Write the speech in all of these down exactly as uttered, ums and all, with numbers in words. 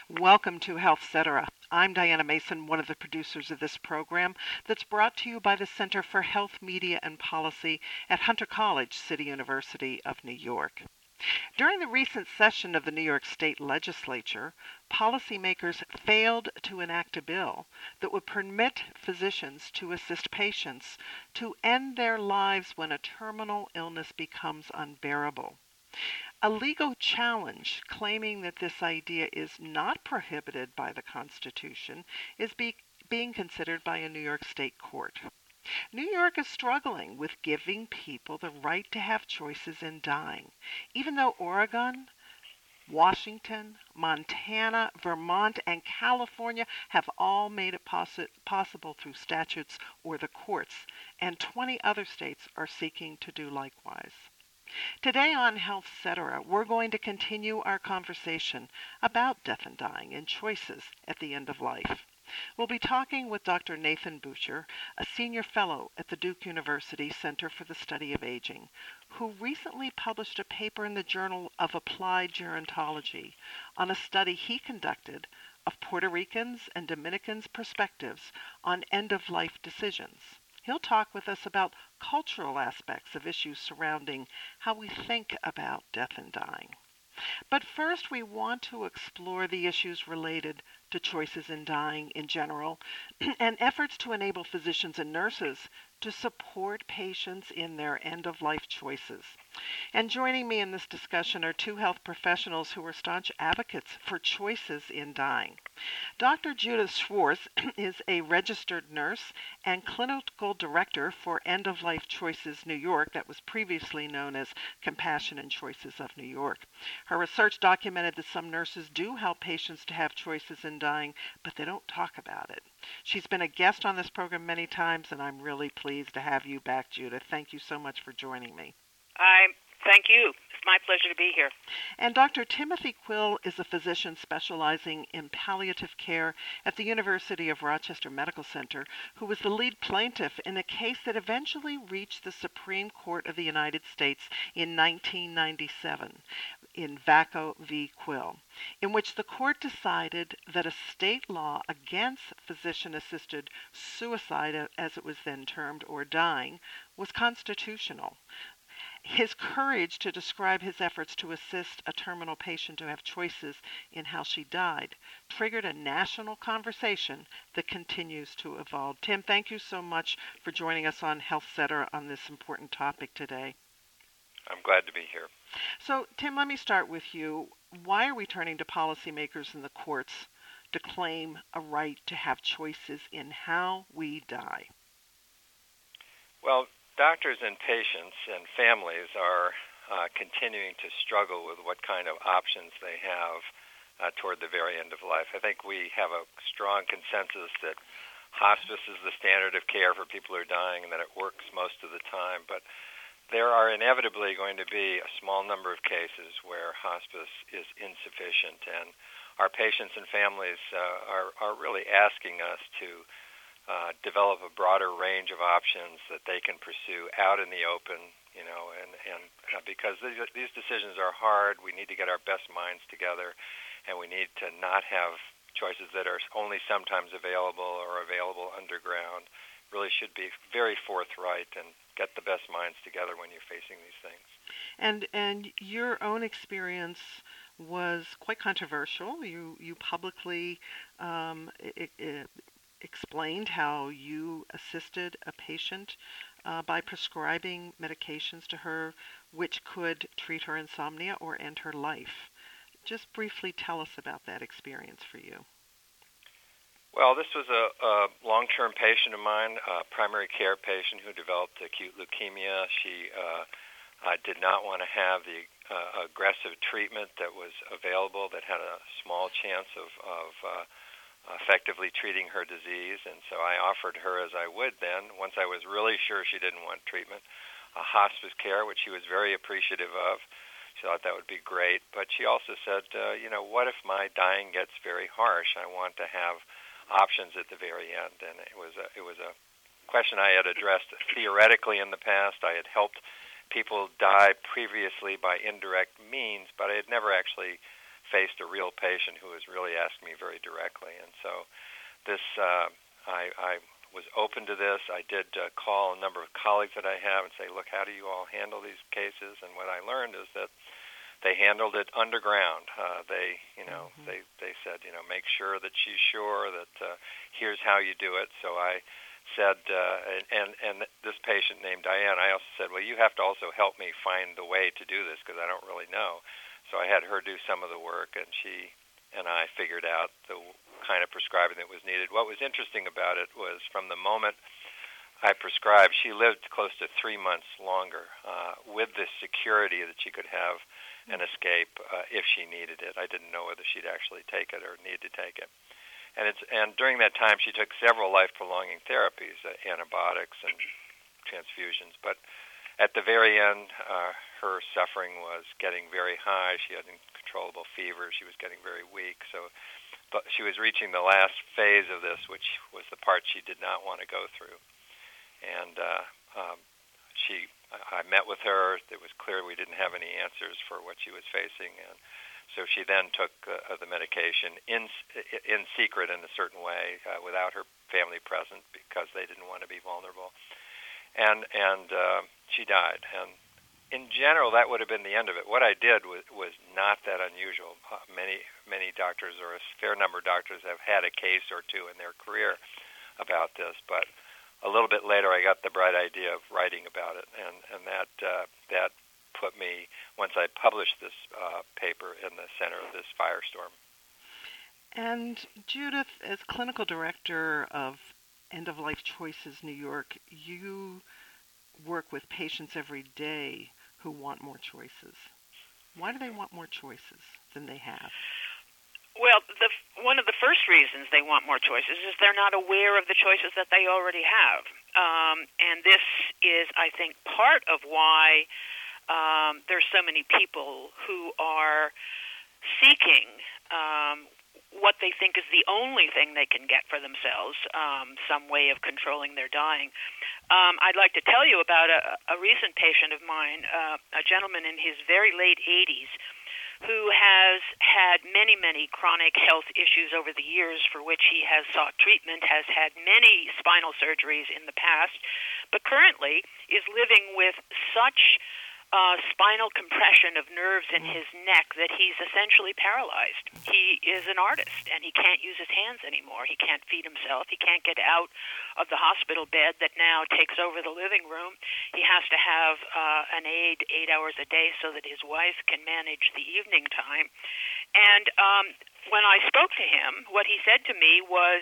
Welcome to Health Cetera. I'm Diana Mason, one of the producers of this program that's brought to you by the Center for Health, Media, and Policy at Hunter College, City University of New York. During the recent session of the New York State Legislature, policymakers failed to enact a bill that would permit physicians to assist patients to end their lives when a terminal illness becomes unbearable. A legal challenge claiming that this idea is not prohibited by the Constitution is be, being considered by a New York State court. New York is struggling with giving people the right to have choices in dying, even though Oregon, Washington, Montana, Vermont, and California have all made it possi- possible through statutes or the courts, and twenty other states are seeking to do likewise. Today on Health Cetera, we're going to continue our conversation about death and dying and choices at the end of life. We'll be talking with Doctor Nathan Boucher, a senior fellow at the Duke University Center for the Study of Aging, who recently published a paper in the Journal of Applied Gerontology on a study he conducted of Puerto Ricans and Dominicans' perspectives on end-of-life decisions. He'll talk with us about cultural aspects of issues surrounding how we think about death and dying. But first, we want to explore the issues related to choices in dying in general and efforts to enable physicians and nurses to support patients in their end-of-life choices. And joining me in this discussion are two health professionals who are staunch advocates for choices in dying. Doctor Judith Schwartz is a registered nurse and clinical director for End-of-Life Choices New York, that was previously known as Compassion and Choices of New York. Her research documented that some nurses do help patients to have choices in dying, but they don't talk about it. She's been a guest on this program many times, and I'm really pleased to have you back, Judith. Thank you so much for joining me. I thank you. It's my pleasure to be here. And Doctor Timothy Quill is a physician specializing in palliative care at the University of Rochester Medical Center, who was the lead plaintiff in a case that eventually reached the Supreme Court of the United States in nineteen ninety-seven, in Vacco v. Quill, in which the court decided that a state law against physician-assisted suicide, as it was then termed, or dying, was constitutional. His courage to describe his efforts to assist a terminal patient to have choices in how she died triggered a national conversation that continues to evolve. Tim, thank you so much for joining us on Health Cetera on this important topic today. I'm glad to be here. So, Tim, let me start with you. Why are we turning to policymakers in the courts to claim a right to have choices in how we die? Well, doctors and patients and families are uh, continuing to struggle with what kind of options they have uh, toward the very end of life. I think we have a strong consensus that hospice is the standard of care for people who are dying and that it works most of the time, but there are inevitably going to be a small number of cases where hospice is insufficient, and our patients and families uh, are, are really asking us to Uh, develop a broader range of options that they can pursue out in the open, you know, and, and uh, because these, these decisions are hard, we need to get our best minds together, and we need to not have choices that are only sometimes available or available underground. Really should be very forthright and get the best minds together when you're facing these things. And and your own experience was quite controversial. You, you publicly um, it, it, explained how you assisted a patient uh, by prescribing medications to her which could treat her insomnia or end her life. Just briefly tell us about that experience for you. Well, this was a, a long-term patient of mine, a primary care patient who developed acute leukemia. She uh, uh, did not want to have the uh, aggressive treatment that was available that had a small chance of, of uh, effectively treating her disease, and so I offered her, as I would then, once I was really sure she didn't want treatment, a hospice care, which she was very appreciative of. She thought that would be great, but she also said, uh, you know, what if my dying gets very harsh? I want to have options at the very end, and it was a, it was a question I had addressed theoretically in the past. I had helped people die previously by indirect means, but I had never actually faced a real patient who was really asking me very directly. And so this, uh, I, I was open to this. I did uh, call a number of colleagues that I have and say, look, how do you all handle these cases? And what I learned is that they handled it underground. Uh, they, you know, mm-hmm. they, they said, you know, make sure that she's sure that uh, here's how you do it. So I said, uh, and, and this patient named Diane, I also said, well, you have to also help me find the way to do this because I don't really know. So I had her do some of the work, and she and I figured out the kind of prescribing that was needed. What was interesting about it was from the moment I prescribed, she lived close to three months longer uh, with the security that she could have an escape uh, if she needed it. I didn't know whether she'd actually take it or need to take it. And it's and during that time, she took several life-prolonging therapies, uh, antibiotics and transfusions. But at the very end, uh, her suffering was getting very high. She had uncontrollable fever. She was getting very weak. So but she was reaching the last phase of this, which was the part she did not want to go through. And uh, um, she, I met with her. It was clear we didn't have any answers for what she was facing. And so she then took uh, the medication in in secret in a certain way uh, without her family present because they didn't want to be vulnerable. And and uh, she died. And in general, that would have been the end of it. What I did was, was not that unusual. Uh, many many doctors, or a fair number of doctors, have had a case or two in their career about this. But a little bit later, I got the bright idea of writing about it, and and that uh, that put me, once I published this uh, paper, in the center of this firestorm. And Judith, as clinical director of End of Life Choices New York, you work with patients every day who want more choices. Why do they want more choices than they have? Well, the, one of the first reasons they want more choices is they're not aware of the choices that they already have. Um, and this is, I think, part of why um, there's so many people who are seeking um, what they think is the only thing they can get for themselves, um, some way of controlling their dying. Um, I'd like to tell you about a, a recent patient of mine, uh, a gentleman in his very late eighties, who has had many, many chronic health issues over the years for which he has sought treatment, has had many spinal surgeries in the past, but currently is living with such Uh, spinal compression of nerves in his neck that he's essentially paralyzed. He is an artist, and he can't use his hands anymore. He can't feed himself. He can't get out of the hospital bed that now takes over the living room. He has to have uh, an aide eight hours a day so that his wife can manage the evening time. And um, when I spoke to him, what he said to me was,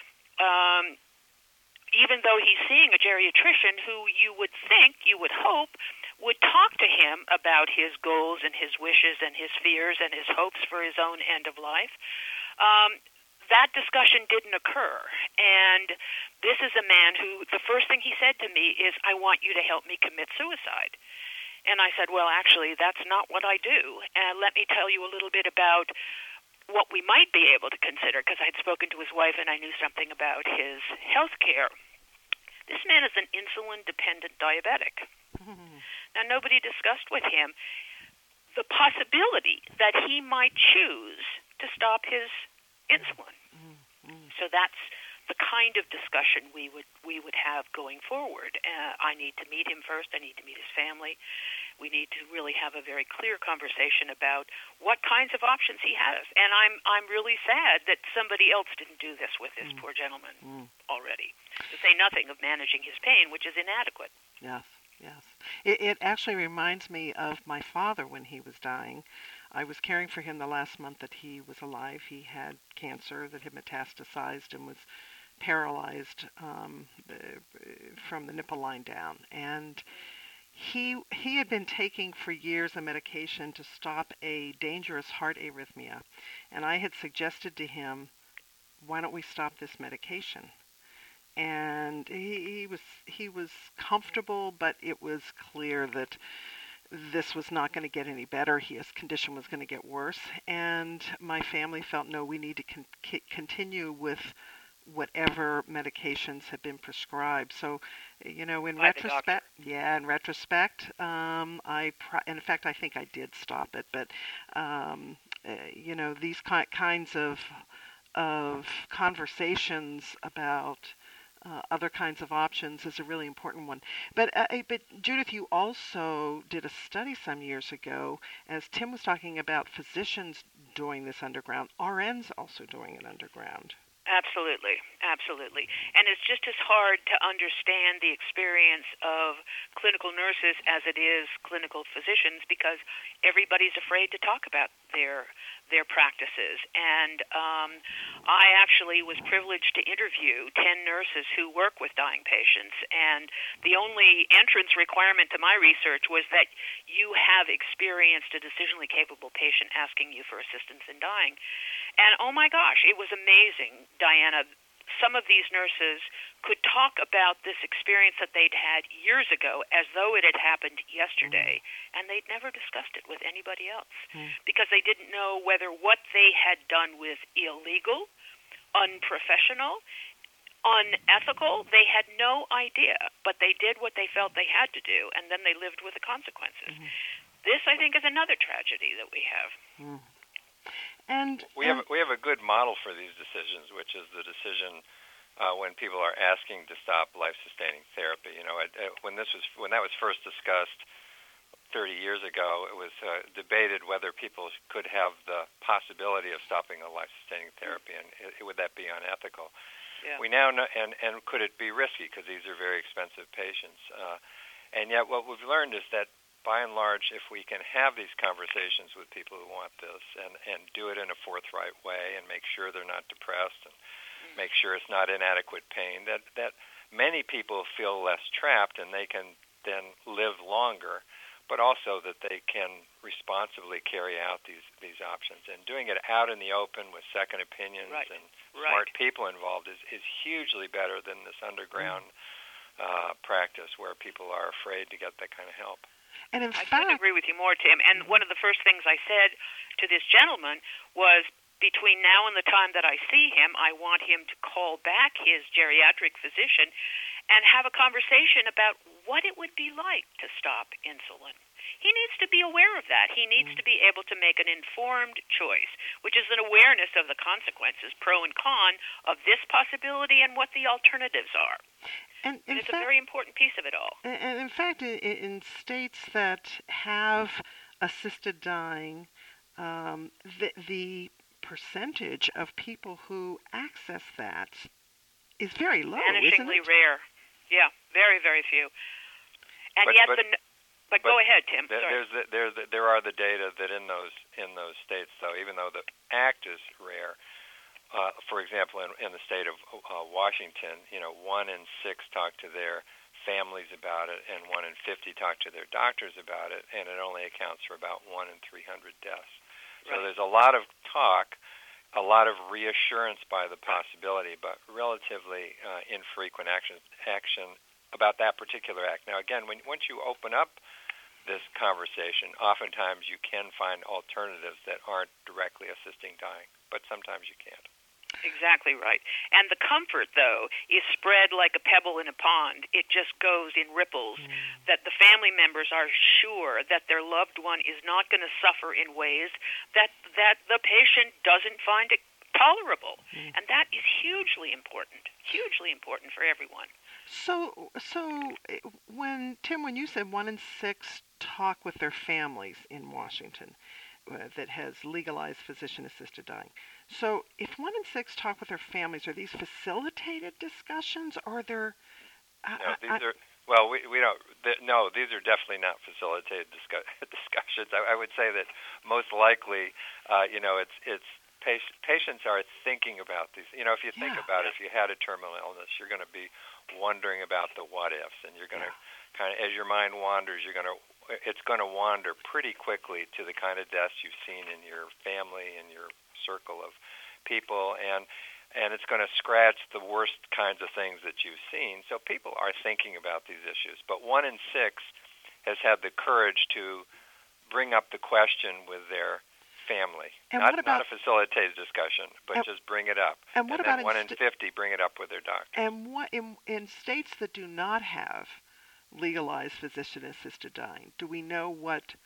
um, even though he's seeing a geriatrician who you would think, you would hope, would talk to him about his goals and his wishes and his fears and his hopes for his own end of life, um, that discussion didn't occur. And this is a man who, the first thing he said to me is, I want you to help me commit suicide. And I said, well, actually, that's not what I do. And let me tell you a little bit about what we might be able to consider, because I'd spoken to his wife and I knew something about his health care. This man is an insulin-dependent diabetic. Mm-hmm. Now, nobody discussed with him the possibility that he might choose to stop his insulin. Mm-hmm. So that's the kind of discussion we would we would have going forward. Uh, I need to meet him first. I need to meet his family. We need to really have a very clear conversation about what kinds of options he has. And I'm I'm really sad that somebody else didn't do this with this mm. poor gentleman mm. already, to say nothing of managing his pain, which is inadequate. Yes, yes. It, it actually reminds me of my father when he was dying. I was caring for him the last month that he was alive. He had cancer that had metastasized and was paralyzed um, from the nipple line down. And he he had been taking for years a medication to stop a dangerous heart arrhythmia. And I had suggested to him, why don't we stop this medication? And he, he was he was comfortable, but it was clear that this was not going to get any better. His condition was going to get worse. And my family felt, no, we need to con- continue with whatever medications have been prescribed. So, you know, in By the doctor. retrospect, yeah, in retrospect, um, I, pro- in fact, I think I did stop it, but, um, uh, you know, these ki- kinds of, of conversations about uh, other kinds of options is a really important one. But, uh, eh, but Judith, you also did a study some years ago, as Tim was talking about physicians doing this underground, R Ns also doing it underground. Absolutely, absolutely. And it's just as hard to understand the experience of clinical nurses as it is clinical physicians, because everybody's afraid to talk about their their practices. And um, I actually was privileged to interview ten nurses who work with dying patients, and the only entrance requirement to my research was that you have experienced a decisionally capable patient asking you for assistance in dying. And oh my gosh, it was amazing, Diana. Some of these nurses could talk about this experience that they'd had years ago as though it had happened yesterday, mm. and they'd never discussed it with anybody else mm. because they didn't know whether what they had done was illegal, unprofessional, unethical. They had no idea, but they did what they felt they had to do, and then they lived with the consequences. Mm. This, I think, is another tragedy that we have. Mm. And we have we have a good model for these decisions, which is the decision uh, when people are asking to stop life-sustaining therapy. You know, it, it, when this was when that was first discussed thirty years ago, it was uh, debated whether people could have the possibility of stopping a life-sustaining therapy, and it, would that be unethical? Yeah. We now know, and and could it be risky, because these are very expensive patients, uh, and yet what we've learned is that, by and large, if we can have these conversations with people who want this and, and do it in a forthright way and make sure they're not depressed and mm-hmm. make sure it's not inadequate pain, that, that many people feel less trapped and they can then live longer, but also that they can responsibly carry out these, these options. And doing it out in the open with second opinions right. and right. smart people involved is, is hugely better than this underground mm-hmm. uh, practice where people are afraid to get that kind of help. And in I fact, couldn't agree with you more, Tim. And one of the first things I said to this gentleman was, between now and the time that I see him, I want him to call back his geriatric physician and have a conversation about what it would be like to stop insulin. He needs to be aware of that. He needs mm. to be able to make an informed choice, which is an awareness of the consequences, pro and con, of this possibility and what the alternatives are. And, and it's fact, a very important piece of it all. And in fact, in, in states that have assisted dying, um, the, the percentage of people who access that is very low, isn't vanishingly it? rare. Yeah, very, very few. And but, yet, but, the but, but go ahead, Tim. There, Sorry. There's the, there's the, there are the data that in those in those states, though, even though the act is rare. Uh, for example, in, in the state of uh, Washington, you know, one in six talk to their families about it, and one in fifty talk to their doctors about it, and it only accounts for about one in three hundred deaths. So right. there's a lot of talk, a lot of reassurance by the possibility, but relatively uh, infrequent action action about that particular act. Now, again, when once you open up this conversation, oftentimes you can find alternatives that aren't directly assisting dying, but sometimes you can't. Exactly right. And the comfort, though, is spread like a pebble in a pond. It just goes in ripples, mm. that the family members are sure that their loved one is not going to suffer in ways that, that the patient doesn't find it tolerable. Mm. And that is hugely important, hugely important for everyone. So, so when, Tim, when you said one in six talk with their families in Washington uh, that has legalized physician-assisted dying, so if one in six talk with their families, are these facilitated discussions, or are there... Uh, no, these I, are... Well, we we don't... Th- no, these are definitely not facilitated discuss- discussions. I, I would say that most likely, uh, you know, it's it's patient, patients are thinking about these. You know, if you think yeah. about it, if you had a terminal illness, you're going to be wondering about the what-ifs, and you're going to yeah. kind of, as your mind wanders, you're going to... It's going to wander pretty quickly to the kind of deaths you've seen in your family and your circle of people, and and it's going to scratch the worst kinds of things that you've seen. So people are thinking about these issues, but one in six has had the courage to bring up the question with their family. And not, what about, not a facilitated discussion, but and, just bring it up. And what and about then one in st- fifty bring it up with their doctor. And what in in states that do not have legalized physician-assisted dying, do we know what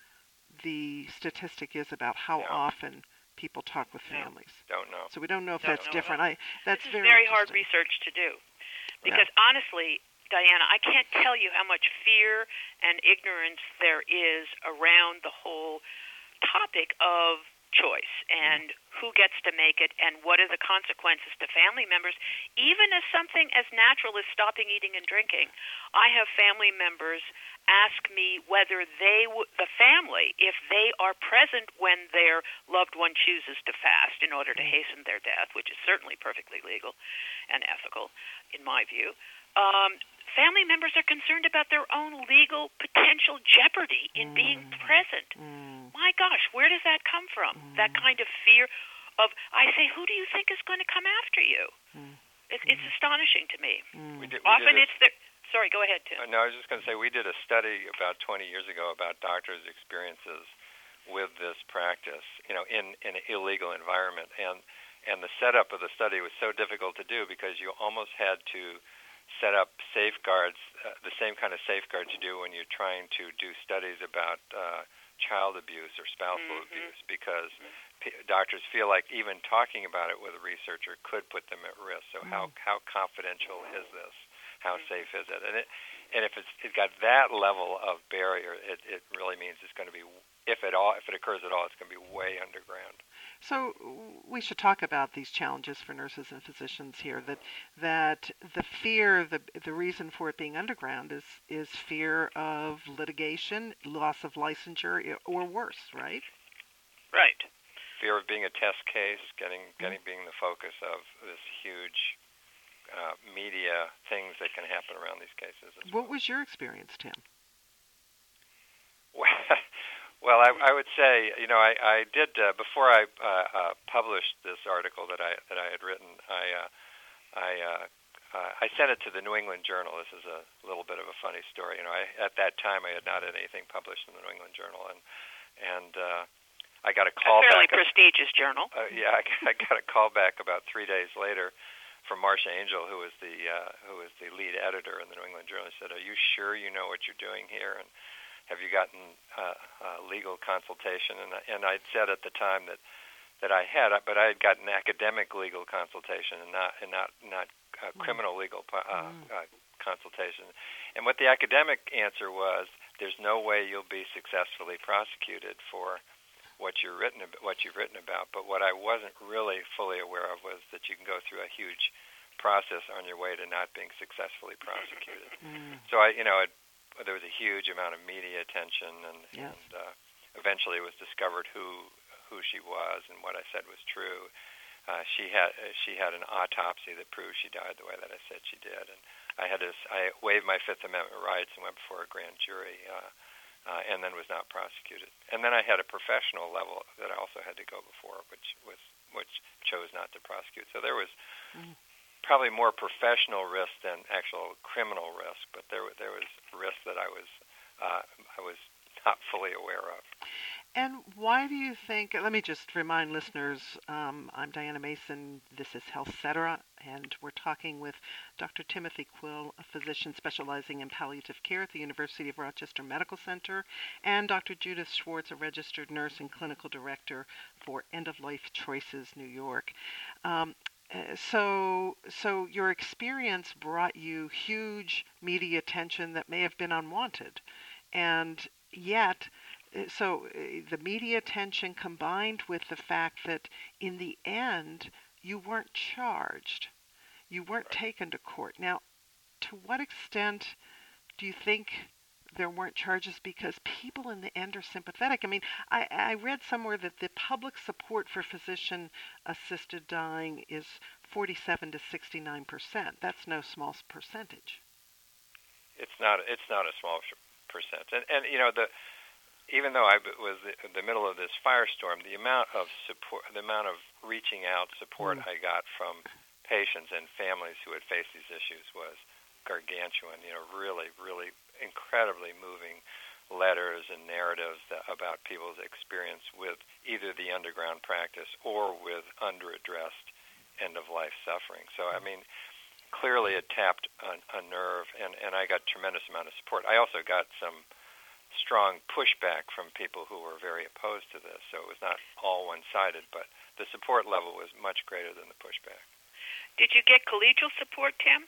the statistic is about how no. often people talk with families? No, don't know. So we don't know if don't that's know different. I that's this is very very hard research to do, because yeah. honestly, Diana, I can't tell you how much fear and ignorance there is around the whole topic of choice and who gets to make it and what are the consequences to family members, even as something as natural as stopping eating and drinking. I have family members ask me whether they, w- the family, if they are present when their loved one chooses to fast in order to hasten their death, which is certainly perfectly legal and ethical in my view. Um, family members are concerned about their own legal potential jeopardy in mm. being present. Mm. My gosh, where does that come from? Mm. That kind of fear of, I say, who do you think is going to come after you? Mm. It's, it's mm. astonishing to me. Mm. We did, we Often did it's the... Sorry, go ahead, Tim. Uh, no, I was just going to say, we did a study about twenty years ago about doctors' experiences with this practice, you know, in, in an illegal environment. And, and the setup of the study was so difficult to do because you almost had to set up safeguards, uh, the same kind of safeguards you do when you're trying to do studies about uh, child abuse or spousal mm-hmm. abuse, because mm-hmm. p- doctors feel like even talking about it with a researcher could put them at risk. So mm-hmm. how how confidential is this? How mm-hmm. safe is it? And it and if it's it got that level of barrier, it, it really means it's going to be, if at all, if it occurs at all, it's going to be way underground. So we should talk about these challenges for nurses and physicians here. That that the fear, the the reason for it being underground is is fear of litigation, loss of licensure, or worse, right? Right. Fear of being a test case, getting getting being the focus of this huge uh, media things that can happen around these cases. As what well. was your experience, Tim? Well. Well, I, I would say, you know, I, I did uh, before I uh, uh, published this article that I that I had written. I uh, I uh, uh, I sent it to the New England Journal. This is a little bit of a funny story. You know, I, at that time I had not had anything published in the New England Journal, and and uh, I got a call a fairly back. prestigious journal. Uh, yeah, I, I got a call back about three days later from Marcia Angel, who was the uh, who was the lead editor in the New England Journal. She said, "Are you sure you know what you're doing here?" And have you gotten uh, uh, legal consultation? And, and I'd said at the time that, that I had, but I had gotten academic legal consultation and not and not not uh, criminal legal uh, uh, consultation. And what the academic answer was, there's no way you'll be successfully prosecuted for what you're written what you've written about. But what I wasn't really fully aware of was that you can go through a huge process on your way to not being successfully prosecuted. Mm. So I, you know, it, there was a huge amount of media attention, and, yes. and uh, eventually it was discovered who who she was and what I said was true. Uh, she had she had an autopsy that proved she died the way that I said she did, and I had to I waived my Fifth Amendment rights and went before a grand jury, uh, uh, and then was not prosecuted. And then I had a professional level that I also had to go before, which was which chose not to prosecute. So there was. Mm. Probably more professional risk than actual criminal risk, but there there was risk that I was uh, I was not fully aware of. And why do you think? Let me just remind listeners. Um, I'm Diana Mason. This is Health Cetera, and we're talking with Doctor Timothy Quill, a physician specializing in palliative care at the University of Rochester Medical Center, and Doctor Judith Schwartz, a registered nurse and clinical director for End of Life Choices New York. Um, Uh, so, so your experience brought you huge media attention that may have been unwanted, and yet, so uh, the media attention combined with the fact that in the end you weren't charged, you weren't taken to court. Now, to what extent do you think there weren't charges because people in the end are sympathetic? I mean, I, I read somewhere that the public support for physician-assisted dying is forty-seven to sixty-nine percent. That's no small percentage. It's not. It's not a small percent. And, and you know, the even though I was in the middle of this firestorm, the amount of support, the amount of reaching out support mm. I got from patients and families who had faced these issues was gargantuan. You know, really, really incredibly moving letters and narratives that, about people's experience with either the underground practice or with underaddressed end-of-life suffering. So, I mean, clearly it tapped a, a nerve, and, and I got a tremendous amount of support. I also got some strong pushback from people who were very opposed to this, so it was not all one-sided, but the support level was much greater than the pushback. Did you get collegial support, Tim?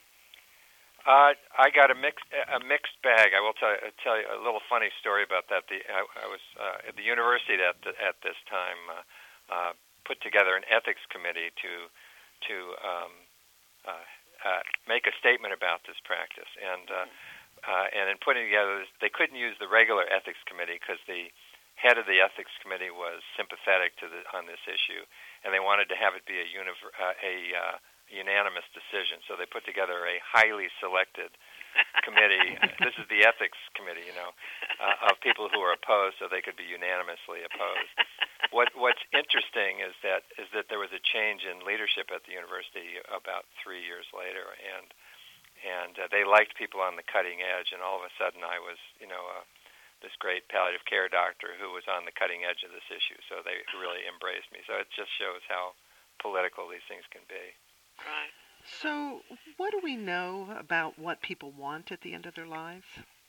Uh, I got a mixed a mixed bag. I will tell you, tell you a little funny story about that. The I, I was uh, at the university at the, at this time uh, uh, put together an ethics committee to to um, uh, uh, make a statement about this practice, and uh, uh, and in putting together this, they couldn't use the regular ethics committee because the head of the ethics committee was sympathetic to the on this issue, and they wanted to have it be a univ- uh, a uh, unanimous decision. So they put together a highly selected committee. This is the ethics committee, you know, uh, of people who are opposed, so they could be unanimously opposed. What What's interesting is that is that there was a change in leadership at the university about three years later, and and uh, they liked people on the cutting edge. And all of a sudden, I was, you know, uh, this great palliative care doctor who was on the cutting edge of this issue. So they really embraced me. So it just shows how political these things can be. Right. So, what do we know about what people want at the end of their lives?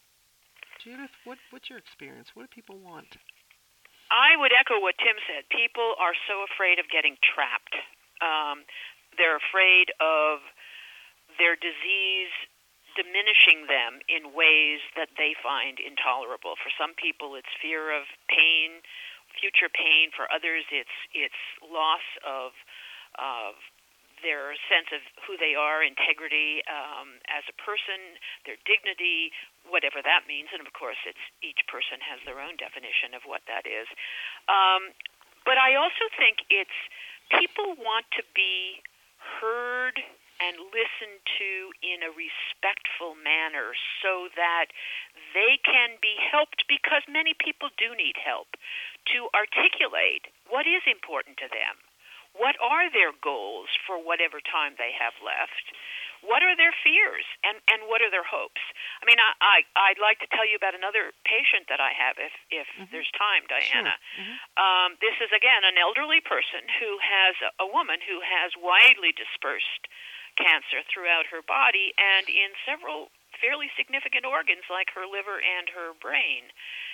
Judith, what, what's your experience? What do people want? I would echo what Tim said. People are so afraid of getting trapped. Um, they're afraid of their disease diminishing them in ways that they find intolerable. For some people, it's fear of pain, future pain. For others, it's it's loss of of their sense of who they are, integrity um, as a person, their dignity, whatever that means. And, of course, it's each person has their own definition of what that is. Um, but I also think it's people want to be heard and listened to in a respectful manner so that they can be helped, because many people do need help, to articulate what is important to them. What are their goals for whatever time they have left? What are their fears, and, and what are their hopes? I mean, I, I, I'd like to tell you about another patient that I have, if, if mm-hmm. there's time, Diana. Sure. Mm-hmm. Um, this is, again, an elderly person who has a, a woman who has widely dispersed cancer throughout her body and in several fairly significant organs like her liver and her brain.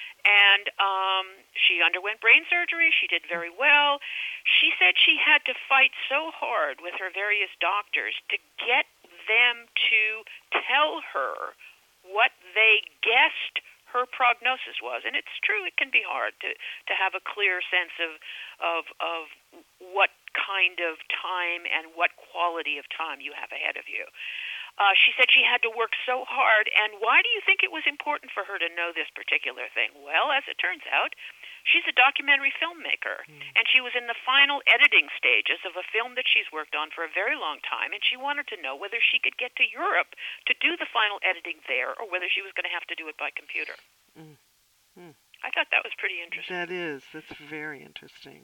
And um, she underwent brain surgery. She did very well. She said she had to fight so hard with her various doctors to get them to tell her what they guessed her prognosis was. And it's true, it can be hard to, to have a clear sense of, of, of what kind of time and what quality of time you have ahead of you. Uh, she said she had to work so hard, and why do you think it was important for her to know this particular thing? Well, as it turns out, she's a documentary filmmaker, mm. and she was in the final editing stages of a film that she's worked on for a very long time, and she wanted to know whether she could get to Europe to do the final editing there, or whether she was going to have to do it by computer. Mm. Mm. I thought that was pretty interesting. That is. That's very interesting.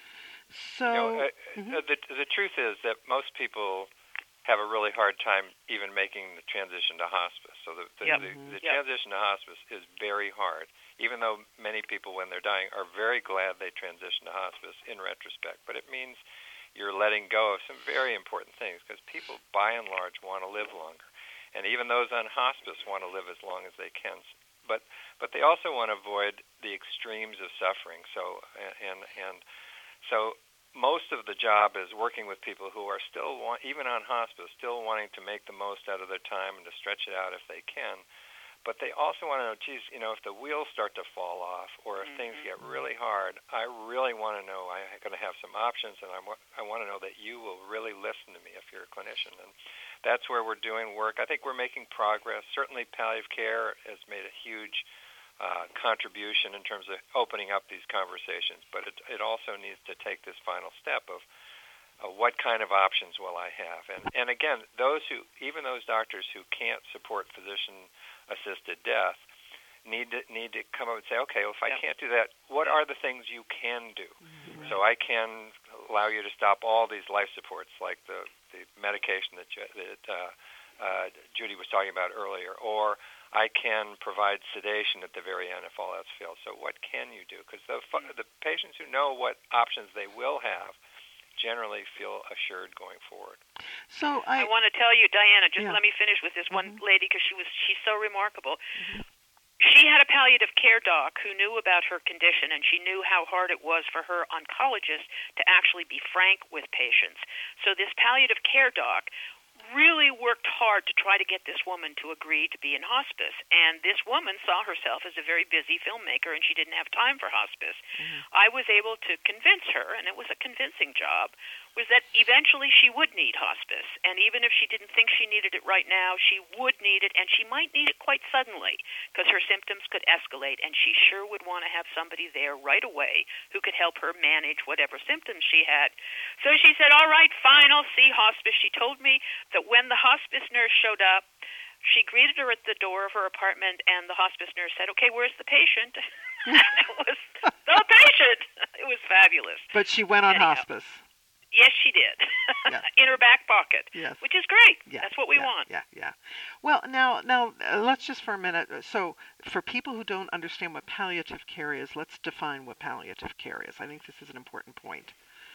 So, you know, uh, mm-hmm. the, the truth is that most people have a really hard time even making the transition to hospice. So the, the, yep. the, the yep. transition to hospice is very hard, even though many people, when they're dying, are very glad they transition to hospice in retrospect. But it means you're letting go of some very important things, because people, by and large, want to live longer. And even those on hospice want to live as long as they can. But but they also want to avoid the extremes of suffering. So and and so most of the job is working with people who are still, want, even on hospice, still wanting to make the most out of their time and to stretch it out if they can. But they also want to know, geez, you know, if the wheels start to fall off or if mm-hmm. things get really hard, I really want to know I'm going to have some options, and I, wa- I want to know that you will really listen to me if you're a clinician. And that's where we're doing work. I think we're making progress. Certainly palliative care has made a huge Uh, contribution in terms of opening up these conversations, but it, it also needs to take this final step of uh, what kind of options will I have, and and again, those who, even those doctors who can't support physician-assisted death, need to need to come up and say, okay, well, if I yeah. can't do that, what are the things you can do? Mm-hmm. So I can allow you to stop all these life supports, like the the medication that that uh, uh, Judy was talking about earlier, or I can provide sedation at the very end if all else fails. So what can you do? Because the, the patients who know what options they will have generally feel assured going forward. So I, I want to tell you, Diana, just yeah. let me finish with this one mm-hmm. lady, because she was she's so remarkable. Mm-hmm. She had a palliative care doc who knew about her condition, and she knew how hard it was for her oncologist to actually be frank with patients. So this palliative care doc really worked hard to try to get this woman to agree to be in hospice. And this woman saw herself as a very busy filmmaker, and she didn't have time for hospice. Mm-hmm. I was able to convince her, and it was a convincing job, was that eventually she would need hospice. And even if she didn't think she needed it right now, she would need it, and she might need it quite suddenly because her symptoms could escalate, and she sure would want to have somebody there right away who could help her manage whatever symptoms she had. So she said, all right, fine, I'll see hospice. She told me that when the hospice nurse showed up, she greeted her at the door of her apartment, and the hospice nurse said, okay, where's the patient? And it was the patient. It was fabulous. But she went on Anyhow. hospice. Yes, she did. Yes. In her back pocket, yes. which is great. Yeah. That's what we yeah. want. Yeah, yeah. Well, now, now uh, let's just for a minute. So, for people who don't understand what palliative care is, let's define what palliative care is. I think this is an important point.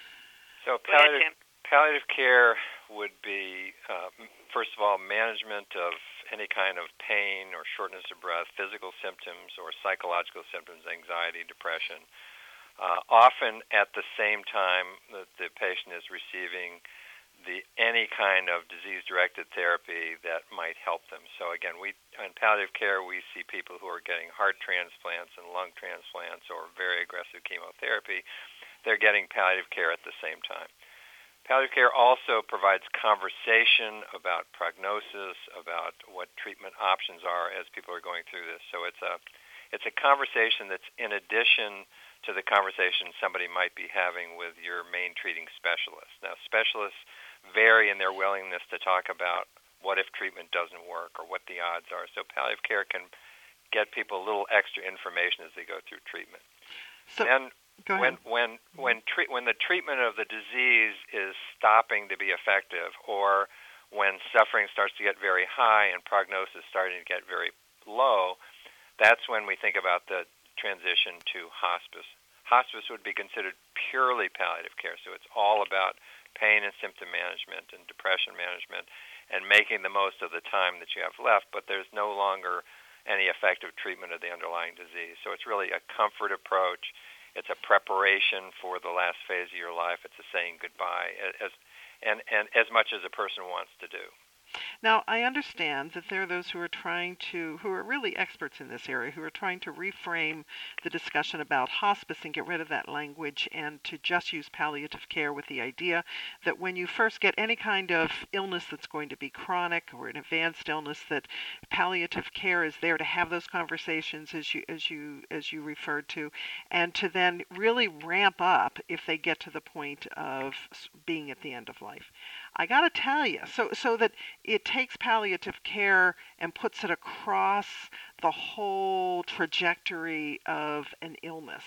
So, Go ahead, palliative, Tim. palliative care would be, uh, first of all, management of any kind of pain or shortness of breath, physical symptoms or psychological symptoms, anxiety, depression. Uh, often at the same time that the patient is receiving the any kind of disease-directed therapy that might help them. So again, we in palliative care we see people who are getting heart transplants and lung transplants or very aggressive chemotherapy. They're getting palliative care at the same time. Palliative care also provides conversation about prognosis, about what treatment options are as people are going through this. So it's a it's a conversation that's in addition to the conversation somebody might be having with your main treating specialist. Now, specialists vary in their willingness to talk about what if treatment doesn't work or what the odds are. So palliative care can get people a little extra information as they go through treatment. So, and go when ahead. when when treat when the treatment of the disease is stopping to be effective, or when suffering starts to get very high and prognosis starting to get very low, that's when we think about the transition to hospice. Hospice would be considered purely palliative care, so it's all about pain and symptom management and depression management and making the most of the time that you have left, but there's no longer any effective treatment of the underlying disease. So it's really a comfort approach. It's a preparation for the last phase of your life. It's a saying goodbye, as, and, and as much as a person wants to do. Now, I understand that there are those who are trying to, who are really experts in this area, who are trying to reframe the discussion about hospice and get rid of that language and to just use palliative care with the idea that when you first get any kind of illness that's going to be chronic or an advanced illness, that palliative care is there to have those conversations as you as you as you referred to, and to then really ramp up if they get to the point of being at the end of life. I got to tell you, so so that it takes palliative care and puts it across the whole trajectory of an illness.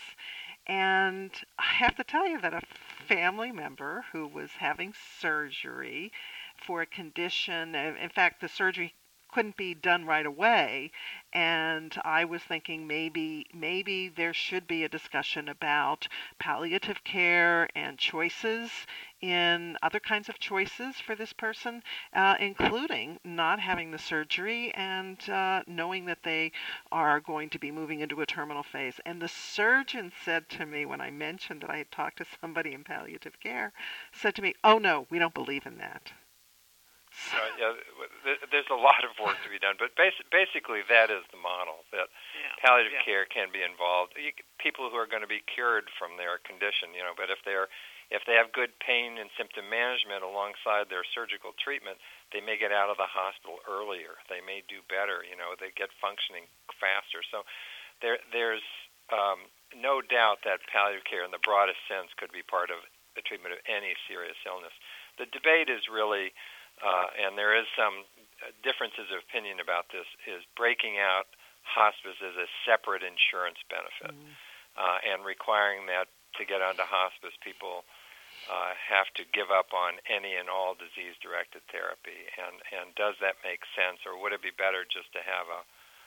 And I have to tell you that a family member who was having surgery for a condition, in fact, the surgery couldn't be done right away, and I was thinking maybe maybe there should be a discussion about palliative care and choices in other kinds of choices for this person, uh, including not having the surgery and uh, knowing that they are going to be moving into a terminal phase. And the surgeon said to me when I mentioned that I had talked to somebody in palliative care, said to me, "Oh no, we don't believe in that." Uh, yeah, there's a lot of work to be done, but basi- basically that is the model, that yeah. palliative yeah. care can be involved. You, people who are going to be cured from their condition, you know, but if they're if they have good pain and symptom management alongside their surgical treatment, they may get out of the hospital earlier. They may do better, you know, they get functioning faster. So there, there's um, no doubt that palliative care in the broadest sense could be part of the treatment of any serious illness. The debate is really Uh, and there is some differences of opinion about this, is breaking out hospice as a separate insurance benefit mm. uh, and requiring that to get onto hospice, people uh, have to give up on any and all disease-directed therapy. And, and does that make sense, or would it be better just to have a,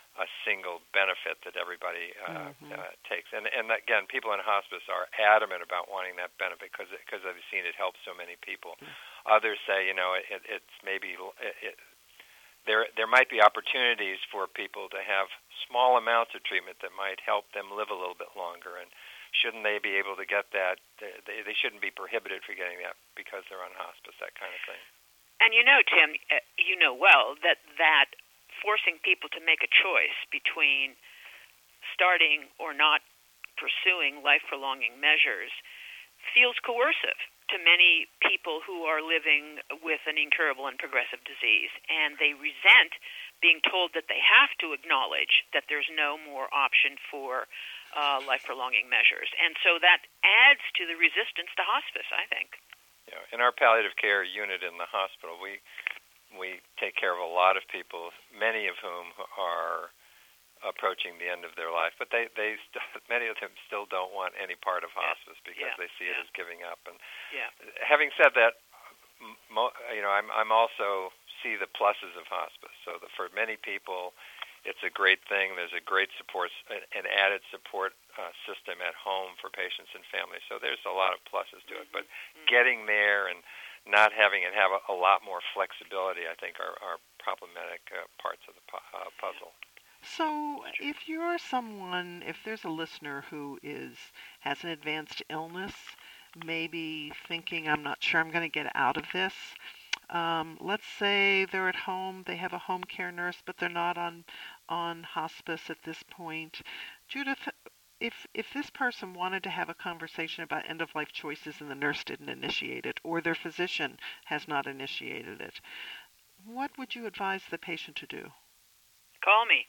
a single benefit that everybody uh, mm-hmm. uh, takes. And and again, people in hospice are adamant about wanting that benefit because because they've seen it help so many people. Mm-hmm. Others say, you know, it, it's maybe it, it, there there might be opportunities for people to have small amounts of treatment that might help them live a little bit longer. And shouldn't they be able to get that? They, they shouldn't be prohibited for getting that because they're on hospice, that kind of thing. And you know, Tim, you know well that that forcing people to make a choice between starting or not pursuing life-prolonging measures feels coercive to many people who are living with an incurable and progressive disease, and they resent being told that they have to acknowledge that there's no more option for uh, life-prolonging measures. And so that adds to the resistance to hospice, I think. Yeah, in our palliative care unit in the hospital, we we take care of a lot of people, many of whom are approaching the end of their life, but they, they st- many of them still don't want any part of hospice yeah. because yeah. they see it yeah. as giving up. And yeah. having said that, mo- you know, I'm I'm also see the pluses of hospice. So the, for many people, it's a great thing. There's a great support, an added support uh, system at home for patients and families. So there's a lot of pluses to it. But mm-hmm. getting there and not having it have a, a lot more flexibility, I think, are, are problematic uh, parts of the pu- uh, puzzle. So if you're someone, if there's a listener who is has an advanced illness, maybe thinking, I'm not sure I'm going to get out of this, um, let's say they're at home, they have a home care nurse, but they're not on on hospice at this point. Judith, if if this person wanted to have a conversation about end-of-life choices and the nurse didn't initiate it, or their physician has not initiated it, what would you advise the patient to do? Call me.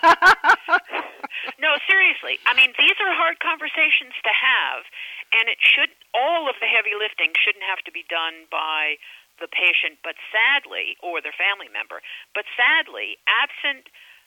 No, seriously. I mean, these are hard conversations to have, and it should, all of the heavy lifting shouldn't have to be done by the patient, but sadly, or their family member, but sadly, absent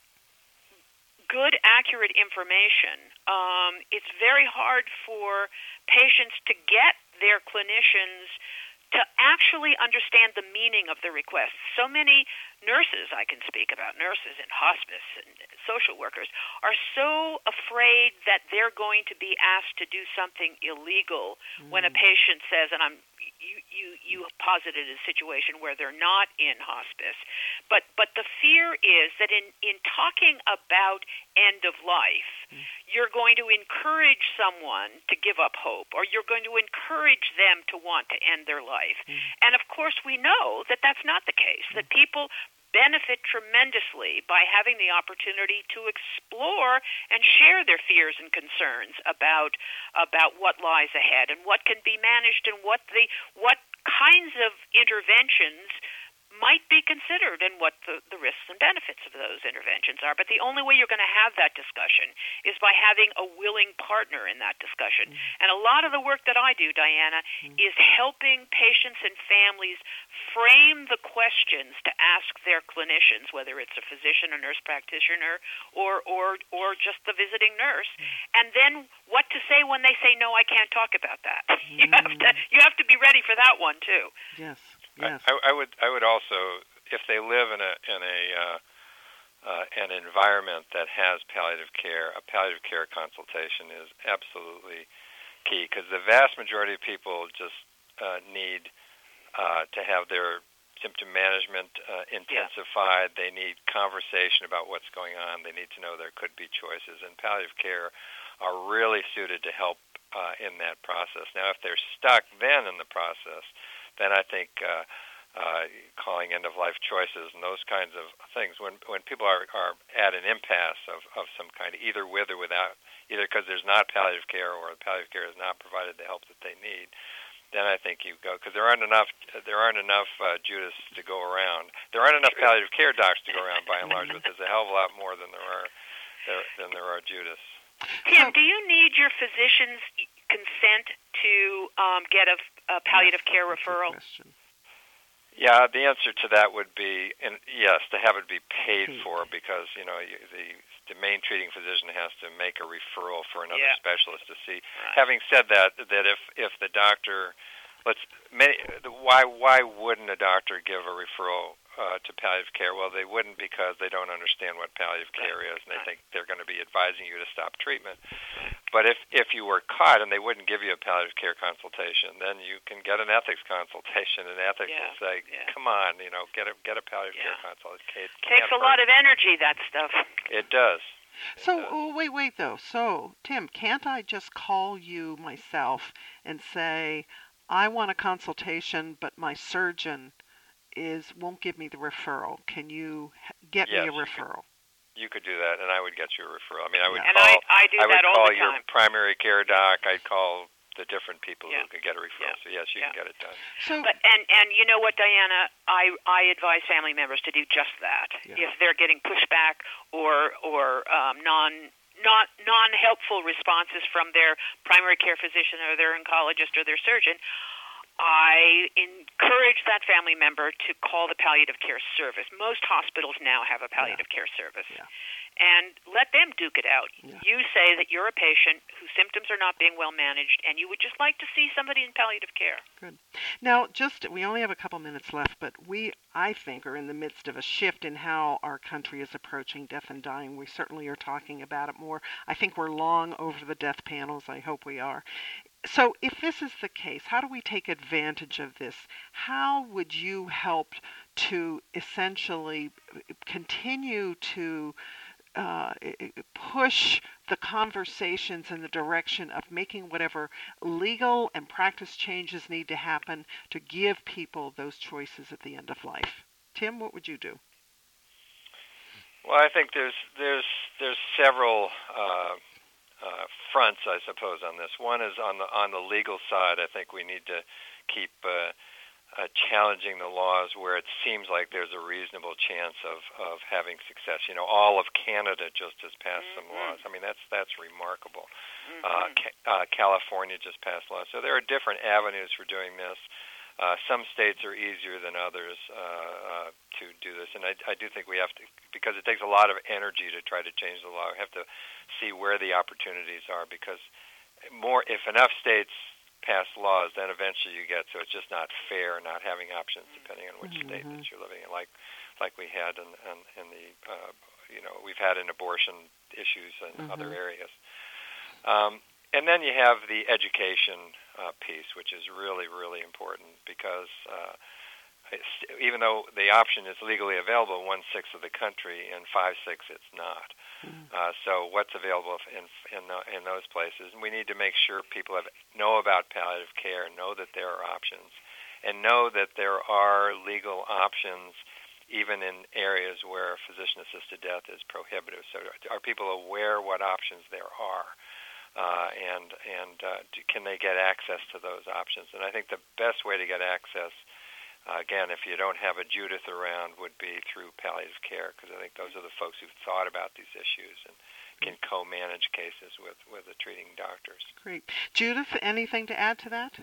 good, accurate information, um, it's very hard for patients to get their clinicians to actually understand the meaning of the request. So many nurses, I can speak about nurses in hospice and social workers, are so afraid that they're going to be asked to do something illegal mm. when a patient says, and I'm you, you, you posited a situation where they're not in hospice, but but the fear is that in, in talking about end of life, mm. you're going to encourage someone to give up hope, or you're going to encourage them to want to end their life. Mm. And of course we know that that's not the case, mm. that people benefit tremendously by having the opportunity to explore and share their fears and concerns about about what lies ahead and what can be managed and what the what kinds of interventions might be considered and what the, the risks and benefits of those interventions are. But the only way you're going to have that discussion is by having a willing partner in that discussion. Mm-hmm. And a lot of the work that I do, Diana, mm-hmm. is helping patients and families frame the questions to ask their clinicians, whether it's a physician, a nurse practitioner, or or, or just the visiting nurse, mm-hmm. and then what to say when they say, no, I can't talk about that. Mm-hmm. You have to, you have to be ready for that one, too. Yes. Yes. I, I would. I would also, if they live in a in a uh, uh, an environment that has palliative care, a palliative care consultation is absolutely key, because the vast majority of people just uh, need uh, to have their symptom management uh, intensified. Yeah. They need conversation about what's going on. They need to know there could be choices, and palliative care are really suited to help uh, in that process. Now, if they're stuck then in the process, then I think uh, uh, calling end-of-life choices and those kinds of things, when when people are, are at an impasse of, of some kind, either with or without, either because there's not palliative care or palliative care has not provided the help that they need, then I think you go, because there aren't enough there aren't enough uh, Judas to go around. There aren't enough palliative care docs to go around by and large, but there's a hell of a lot more than there are there, than there are Judas. Tim, do you need your physician's consent to um, get a, a palliative yes, care referral? Yeah, the answer to that would be, and yes, to have it be paid hmm. for, because you know you, the the main treating physician has to make a referral for another yeah. specialist to see. Right. Having said that, that if if the doctor let's many, why why wouldn't a doctor give a referral uh, to palliative care? Well, they wouldn't because they don't understand what palliative care is, and they think they're going to be advising you to stop treatment. But if if you were caught and they wouldn't give you a palliative care consultation, then you can get an ethics consultation, and ethics yeah, will say, yeah. "Come on, you know, get a get a palliative yeah. care consultation." It takes a lot of energy, that stuff. It does. So, oh, wait, wait, though. So, Tim, can't I just call you myself and say, I want a consultation, but my surgeon is won't give me the referral. Can you get yes, me a referral? You could, you could do that, and I would get you a referral. I mean, I would and call, I, I do I would that all call the your time. primary care doc. I'd call the different people yeah. who could get a referral. Yeah. So, yes, you yeah. can get it done. So, but, and, and you know what, Diana? I, I advise family members to do just that. Yeah. If they're getting pushback or, or um, non not non-helpful responses from their primary care physician or their oncologist or their surgeon, I encourage that family member to call the palliative care service. Most hospitals now have a palliative yeah. care service. Yeah. And let them duke it out. Yeah. You say that you're a patient whose symptoms are not being well managed, and you would just like to see somebody in palliative care. Good. Now, just we only have a couple minutes left, but we, I think, are in the midst of a shift in how our country is approaching death and dying. We certainly are talking about it more. I think we're long over the death panels. I hope we are. So if this is the case, how do we take advantage of this? How would you help to essentially continue to uh, push the conversations in the direction of making whatever legal and practice changes need to happen to give people those choices at the end of life? Tim, what would you do? Well, I think there's there's there's several uh, uh, fronts, I suppose, on this. One is on the on the legal side. I think we need to keep uh, uh, challenging the laws where it seems like there's a reasonable chance of, of having success. You know, all of Canada just has passed mm-hmm. some laws. I mean, that's that's remarkable. Mm-hmm. Uh, ca- uh, California just passed laws. So there are different avenues for doing this. Uh, some states are easier than others uh, uh, to do this, and I, I do think we have to, because it takes a lot of energy to try to change the law. We have to see where the opportunities are, because more, if enough states pass laws, then eventually you get so it's just not fair not having options depending on which mm-hmm. state that you're living in, like like we had in, in, in the uh, you know we've had in abortion issues in mm-hmm. other areas. Um, And then you have the education uh, piece, which is really, really important, because uh, it's, even though the option is legally available in one-sixth of the country, in five-sixths it's not. Mm. Uh, so what's available in, in, in those places? And we need to make sure people have, know about palliative care, know that there are options, and know that there are legal options even in areas where physician-assisted death is prohibitive. So are people aware what options there are? Uh, and and uh, do, can they get access to those options? And I think the best way to get access, uh, again, if you don't have a Judith around, would be through palliative care, because I think those are the folks who've thought about these issues and can co-manage cases with, with the treating doctors. Great. Judith, anything to add to that?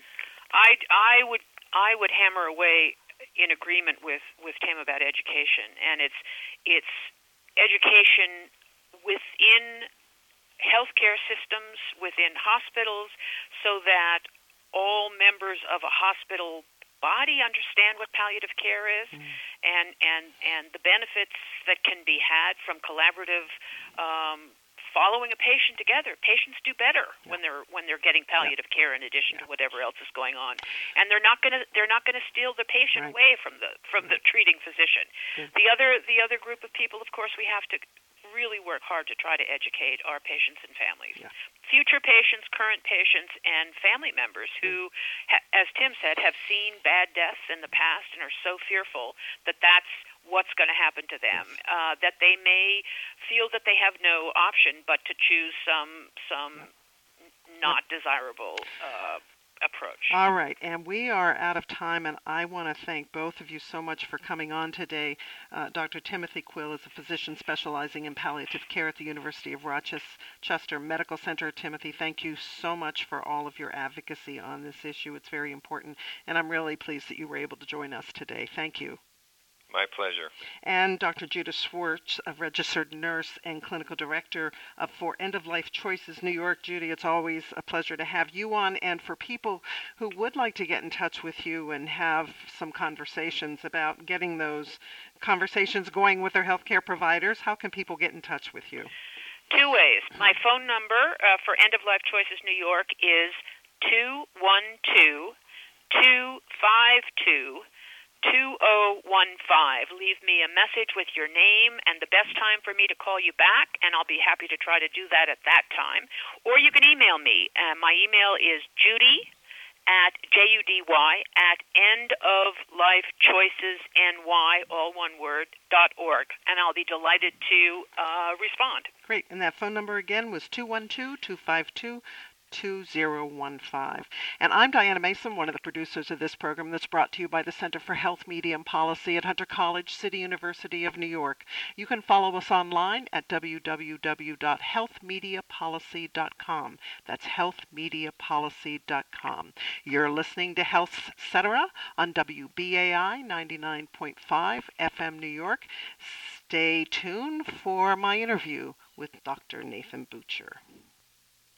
I, I would I would hammer away in agreement with, with Tim about education, and it's it's education within healthcare systems, within hospitals, so that all members of a hospital body understand what palliative care is, mm. and, and, and the benefits that can be had from collaborative um, following a patient together. Patients do better yeah. when they're when they're getting palliative yeah. care in addition yeah. to whatever else is going on, and they're not going to they're not going to steal the patient right. away from the from right. the treating physician. Yeah. The other the other group of people, of course, we have to really work hard to try to educate our patients and families, yeah. future patients, current patients, and family members who, ha- as Tim said, have seen bad deaths in the past and are so fearful that that's what's going to happen to them, uh, that they may feel that they have no option but to choose some some not desirable uh, approach. All right, and we are out of time, and I want to thank both of you so much for coming on today. Uh, Doctor Timothy Quill is a physician specializing in palliative care at the University of Rochester Medical Center. Timothy, thank you so much for all of your advocacy on this issue. It's very important, and I'm really pleased that you were able to join us today. Thank you. My pleasure. And Doctor Judith Schwartz, a registered nurse and clinical director of For End of Life Choices New York. Judy, it's always a pleasure to have you on. And for people who would like to get in touch with you and have some conversations about getting those conversations going with their healthcare providers, how can people get in touch with you? Two ways. My phone number uh, for End of Life Choices New York is two one two, two five two, two oh one five. Leave me a message with your name and the best time for me to call you back, and I'll be happy to try to do that at that time. Or you can email me. Uh, my email is Judy at J U D Y at endoflifechoicesny, all one word, dot org, and I'll be delighted to uh, respond. Great. And that phone number again was two one two, two five two, two oh one five. And I'm Diana Mason, one of the producers of this program that's brought to you by the Center for Health, Media, and Policy at Hunter College, City University of New York. You can follow us online at w w w dot health media policy dot com. That's health media policy dot com. You're listening to Health Cetera on W B A I ninety-nine point five F M New York. Stay tuned for my interview with Doctor Nathan Butcher.